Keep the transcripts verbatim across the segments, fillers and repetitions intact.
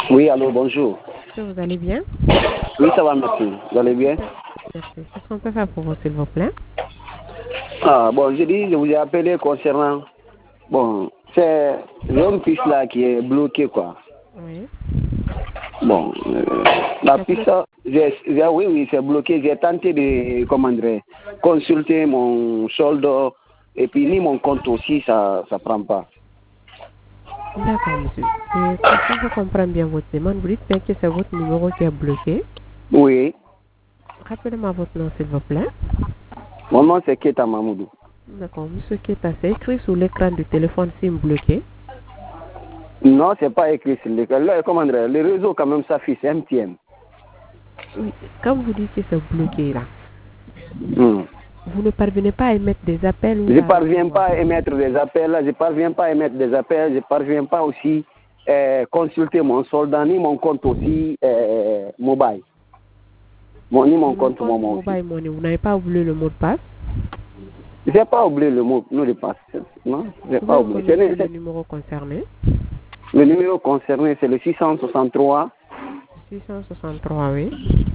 Oui, allô, bonjour. Est-ce que vous allez bien? Oui, ça va, merci. Vous allez bien? Merci. Qu'est-ce qu'on peut faire pour vous, s'il vous plaît? Ah, bon, je dis, je vous ai appelé concernant... Bon, c'est... J'ai une piste là qui est bloquée, quoi. Oui. Bon, euh, la C'est piste, j'ai, j'ai- oui, oui, c'est bloqué. J'ai tenté de, comment dire, consulter mon solde et puis ni mon compte aussi, ça ça prend pas. D'accord, monsieur. Et si je comprends bien votre demande, vous dites bien que c'est votre numéro qui est bloqué. Oui, Rappelez-moi votre nom, s'il vous plaît. mon nom c'est Keta Mamoudou. D'accord, monsieur Keta, c'est écrit sur l'écran du téléphone SIM bloqué. Non, c'est pas écrit sur le... le- Comment dire, le réseau quand même s'affiche, c'est M T N. Oui. Quand vous dites que c'est bloqué là, Hmm. vous ne parvenez pas à émettre des appels ou Je à parviens recevoir. pas à émettre des appels, je parviens pas à émettre des appels, je parviens pas aussi euh, consulter mon soldat ni mon compte aussi euh, mobile. Mon, ni mon Sur le compte compte Momo aussi. Mobile Money, vous n'avez pas oublié le mot de passe. J'ai pas oublié le mot, nous le passe. Non, j'ai pas Pouvez-vous oublié. Ce n'est- communiquer le c'est- numéro concerné? Le numéro concerné c'est le six cent soixante-trois six cent soixante-trois, oui.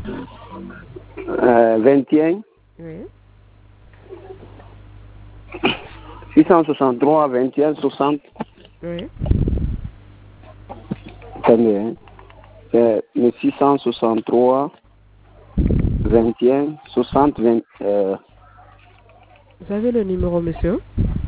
euh, vingt et un Oui. six cent soixante-trois vingt et un soixante. Oui. Attendez, hein. C'est le six cent soixante-trois vingt et un soixante vingt. Euh, Vous avez le numéro, monsieur?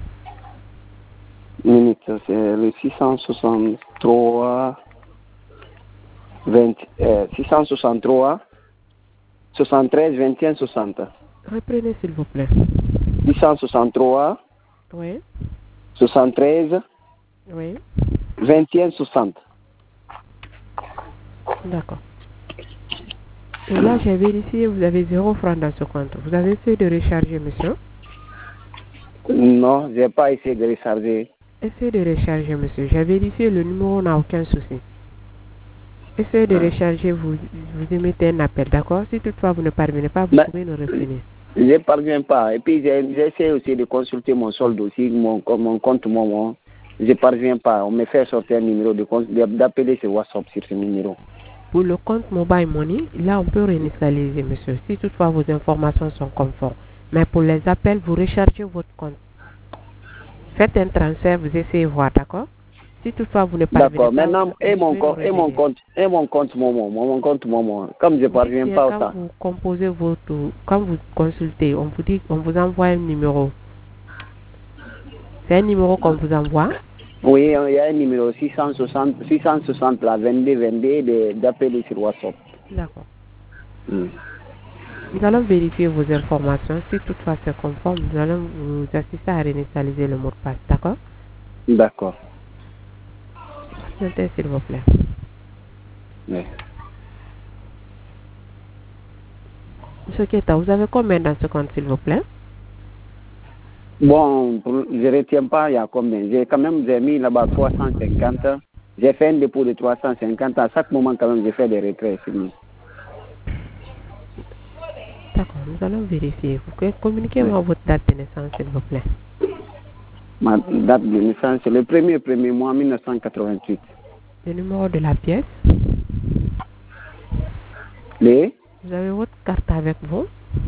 minutes, c'est le six cent soixante-trois vingt, euh, six cent soixante-trois soixante-treize vingt et un soixante. Reprenez, s'il vous plaît. six cent soixante-trois Oui. soixante-treize Oui. vingt et un soixante. D'accord. Et là, j'ai vérifié, vous avez zéro franc dans ce compte. Vous avez essayé de recharger, monsieur? Non, j'ai pas essayé de recharger. Essayez de recharger, monsieur. J'ai vérifié, le numéro n'a aucun souci. Essayez de recharger, vous, vous émettez un appel, d'accord? Si toutefois vous ne parvenez pas, vous Mais pouvez nous revenir. je ne parviens pas. Et puis j'ai j'ai essayé aussi de consulter mon solde aussi, mon, mon compte Momo. Je ne parviens pas. On me fait sortir un numéro de compte, d'appeler sur WhatsApp sur ce numéro. Pour le compte Mobile Money, là, on peut réinitialiser, monsieur, si toutefois vos informations sont conformes. Mais pour les appels, vous rechargez votre compte. Faites un transfert, vous essayez de voir, d'accord? Si toutefois vous ne parvenez D'accord. pas, Maintenant, vous et mon pouvez nous compte, et mon revenir. compte, et mon compte Momo, mon compte Momo. Comme je ne Vous dites parviens bien, pas à quand ça. vous composez votre, quand vous consultez, on vous dit, on vous envoie un numéro. C'est un numéro qu'on vous envoie. Oui, il y a un numéro six cent soixante, six cent soixante, là, vingt-deux, vingt-deux, de- d'appeler sur WhatsApp. D'accord. Hmm. Nous allons vérifier vos informations. Si toutefois c'est conforme, nous allons vous assister à réinitialiser le mot de passe, d'accord? D'accord. Patientez, s'il vous plaît. Oui. Monsieur Keta, vous avez combien dans ce compte, s'il vous plaît? Bon, pour- je ne retiens pas, il y a combien. J'ai quand même j'ai mis là-bas trois cent cinquante. J'ai fait un dépôt de trois cent cinquante. À chaque moment, quand même, j'ai fait des retraits sur lui. D'accord, nous allons vérifier. Vous pouvez Oui. communiquer-moi votre date de naissance, s'il vous plaît. Ma date de naissance, c'est le premier premier mois mille neuf cent quatre-vingt-huit. Le numéro de la pièce. Les? Vous avez votre carte avec vous?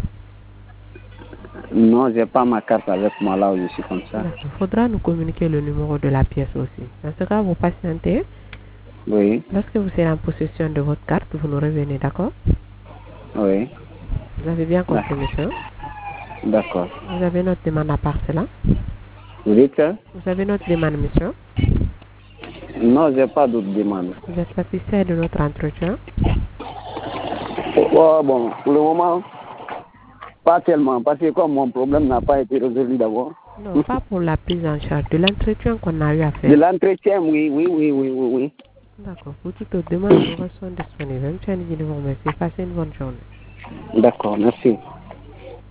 Non, j'ai pas ma carte avec moi là où je suis comme ça. Il faudra nous communiquer le numéro de la pièce aussi. Dans ce cas, vous patientez. Oui, Lorsque vous serez en possession de votre carte, vous nous revenez, d'accord? oui. Vous avez bien compris, monsieur? D'accord. Vous avez notre demande à part cela? Vous dites ça? Vous avez notre demande, monsieur? Non, j'ai pas d'autres demandes. Vous êtes satisfait de notre entretien? Oh, bon, pour le moment, pas tellement, parce que comme mon problème n'a pas été résolu d'abord. Non, pas pour la prise en charge. De l'entretien qu'on a eu à De faire. l'entretien, oui, oui, oui, oui, oui, oui. D'accord. Pour toutes les demandes, nous restons disponibles. Même si on dit de vous remercier. Passez une bonne journée. D'accord, merci.